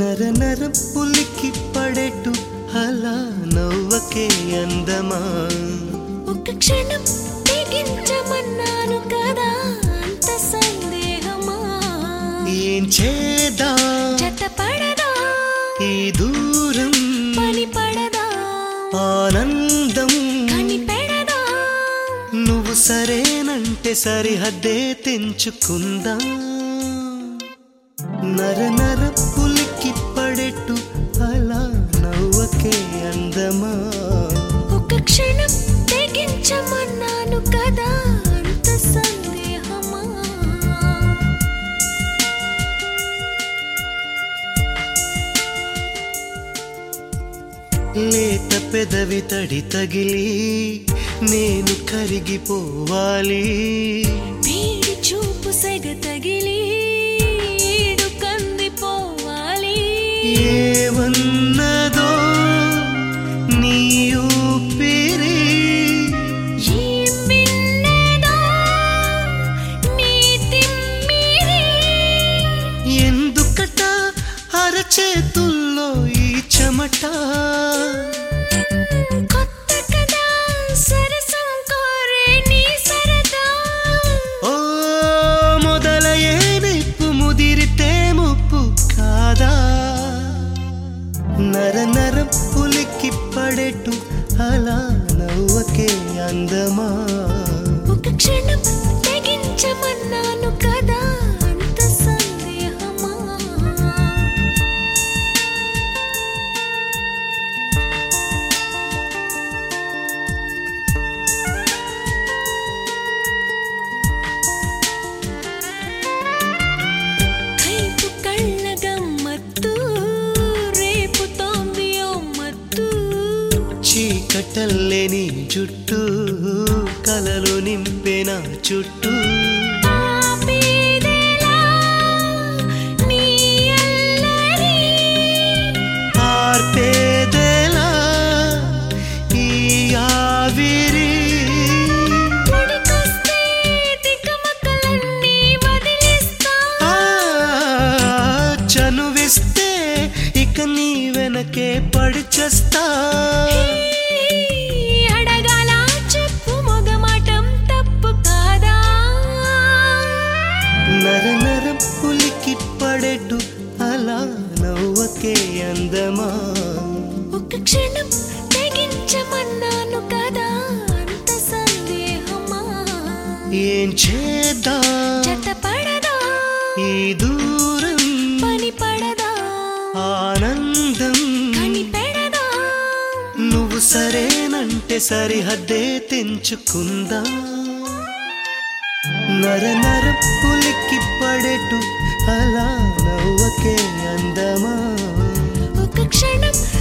నర నర పులికి పడేటు అలా నవ్వకే అందమా ఒక క్షణం తెగించమన్నాను కదా అంత సందేహమా ఏం చేదా జతపడదా ఈ దూరం పని పడదా ఆనందం కనిపెడదా నువ్వు సరేనంటే సరిహద్దే తెంచుకుందా నర నర పులికి పడేటు అలా నవ్వకే అందమా ఒక క్షణం తెగించమన్నాను కదా అంత సందేహమా లేత పెదవి తడి తగిలి నేను కరిగిపోవాలి వేడి చూపు సెగ తగిలి ఈడు కందిపోవాలి ఏమన్నదో నీ ఊపిరి ఏం విన్నదో నీ తిమ్మిరి ఎందుకట అరచేతుల్లో ఈ చెమట కొత్త కదా సరసం కోరే నీ సరదా ఓ మొదలయ్యే నిప్పు ముదిరితే ముప్పు కాదా నర నర పులికి పడేటు అలా నవ్వకే అందమా ఒక క్షణం తెగించమన్నాను కదా అంత సందేహమా కైపు కళ్ళ గమ్మత్తు రేపుతోంది ఓ మత్తు చీకటల్లే నీ జుట్టు కలలు నింపెన చుట్టూ ఆపేదెలా నీ అల్లరి ఆర్పేదెలా ఈ ఆవిరి పొడికొస్తే తికమకలన్నీ వదిలేస్తా ఆ, చనువిస్తే ఇక నీ వెనకే పడి చేస్తా అడగాల చెప్పు మొగమాటం తప్పు కాదా నర నర పులికి పడేటు అలా నవ్వకే అందమా ఒక క్షణం తెగించమన్నాను కదా అంత సందేహమా ఏం చేద్దా జతపడదా ఈ దూరం పని పడదా ఆనందం కనిపెడదా నువ్వు సరేనంటే సరిహద్దే తెంచుకుందా నర నర పులికి పడేటు అలా నవ్వకే అందమా ఒక క్షణం